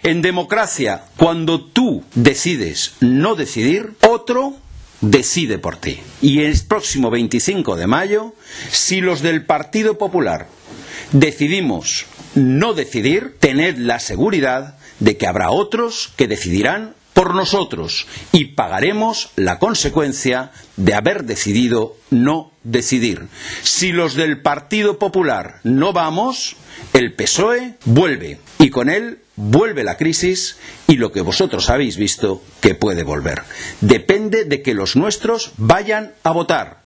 En democracia, cuando tú decides no decidir, otro decide por ti. Y el próximo 25 de mayo, si los del Partido Popular decidimos no decidir, tened la seguridad de que habrá otros que decidirán por nosotros y pagaremos la consecuencia de haber decidido no decidir. Si los del Partido Popular no vamos, el PSOE vuelve y con él vuelve la crisis y lo que vosotros habéis visto que puede volver. Depende de que los nuestros vayan a votar.